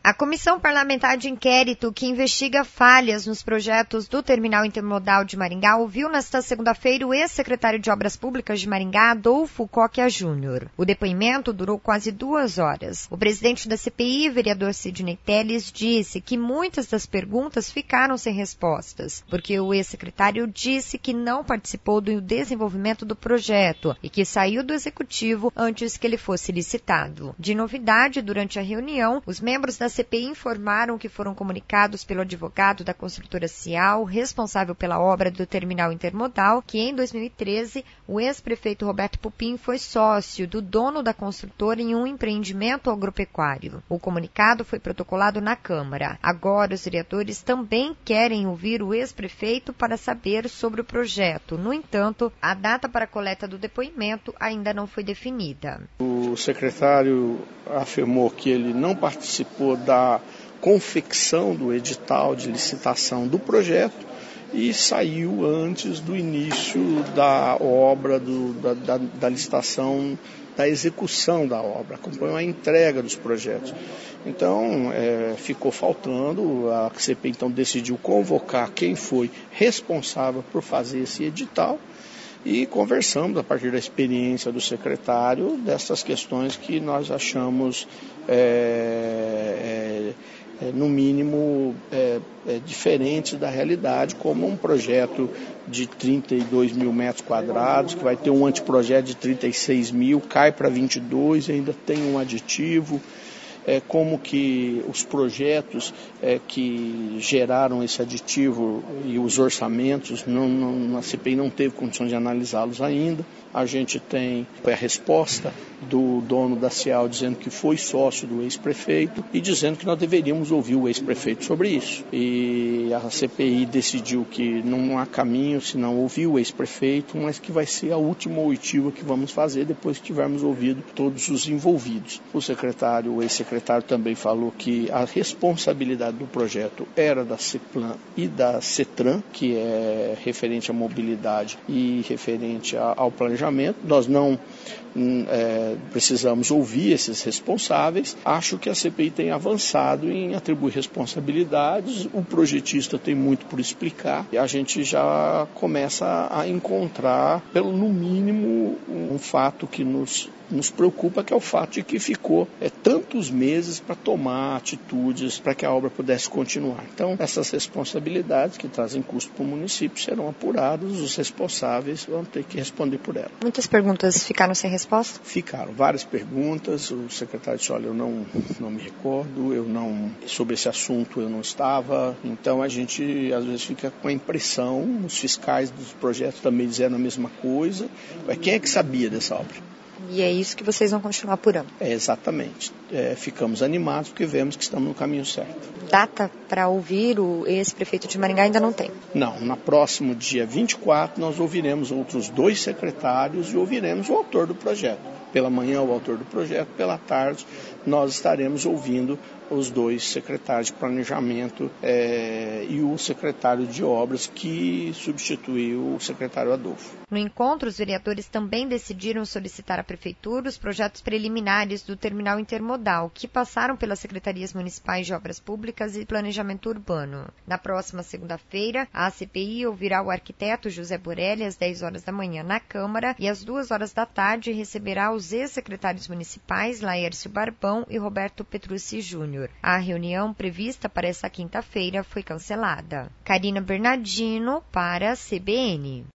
A Comissão Parlamentar de Inquérito, que investiga falhas nos projetos do Terminal Intermodal de Maringá, ouviu nesta segunda-feira o ex-secretário de Obras Públicas de Maringá, Adolfo Coquia Júnior. O depoimento durou quase 2 horas. O presidente da CPI, vereador Sidney Telles, disse que muitas das perguntas ficaram sem respostas, porque o ex-secretário disse que não participou do desenvolvimento do projeto e que saiu do executivo antes que ele fosse licitado. De novidade, durante a reunião, os membros da CPI informaram que foram comunicados pelo advogado da construtora Cial, responsável pela obra do terminal intermodal, que em 2013 o ex-prefeito Roberto Pupim foi sócio do dono da construtora em um empreendimento agropecuário. O comunicado foi protocolado na Câmara. Agora os vereadores também querem ouvir o ex-prefeito para saber sobre o projeto. No entanto, a data para a coleta do depoimento ainda não foi definida. O secretário afirmou que ele não participou da confecção do edital de licitação do projeto e saiu antes do início da obra, da licitação, da execução da obra, acompanhou a entrega dos projetos. Então, ficou faltando, a CPI então decidiu convocar quem foi responsável por fazer esse edital e conversamos, a partir da experiência do secretário, dessas questões que nós achamos, no mínimo, diferentes da realidade, como um projeto de 32 mil metros quadrados, que vai ter um anteprojeto de 36 mil, cai para 22, ainda tem um aditivo. Como que os projetos que geraram esse aditivo e os orçamentos, a CPI não teve condições de analisá-los ainda. A gente tem a resposta do dono da Cial dizendo que foi sócio do ex-prefeito e dizendo que nós deveríamos ouvir o ex-prefeito sobre isso. E a CPI decidiu que não há caminho se não ouvir o ex-prefeito, mas que vai ser a última oitiva que vamos fazer depois que tivermos ouvido todos os envolvidos. O ex-secretário também falou que a responsabilidade do projeto era da CEPLAN e da CETRAN, que é referente à mobilidade e referente ao planejamento. Nós não precisamos ouvir esses responsáveis. Acho que a CPI tem avançado em atribuir responsabilidades, o projetista tem muito por explicar e a gente já começa a encontrar, no mínimo, um fato que nos preocupa, que é o fato de que ficou tantos meses para tomar atitudes para que a obra pudesse continuar. Então, essas responsabilidades que trazem custo para o município serão apuradas, os responsáveis vão ter que responder por elas. Muitas perguntas ficaram sem resposta? Ficaram várias perguntas, o secretário disse, olha, eu não me recordo, sobre esse assunto eu não estava, então a gente às vezes fica com a impressão, os fiscais dos projetos também disseram a mesma coisa, quem é que sabia dessa obra? E é isso que vocês vão continuar apurando? Exatamente. Ficamos animados porque vemos que estamos no caminho certo. Data para ouvir o ex-prefeito de Maringá ainda não tem? Não, no próximo dia 24 nós ouviremos outros 2 secretários e ouviremos o autor do projeto. Pela manhã o autor do projeto, pela tarde nós estaremos ouvindo os 2 secretários de planejamento e o secretário de obras que substituiu o secretário Adolfo. No encontro, os vereadores também decidiram solicitar à Prefeitura os projetos preliminares do terminal intermodal, que passaram pelas Secretarias Municipais de Obras Públicas e Planejamento Urbano. Na próxima segunda-feira, a CPI ouvirá o arquiteto José Borelli às 10 horas da manhã na Câmara e às 2 horas da tarde receberá os ex-secretários municipais Laércio Barbão e Roberto Petrucci Júnior. A reunião prevista para essa quinta-feira foi cancelada. Karina Bernardino para a CBN.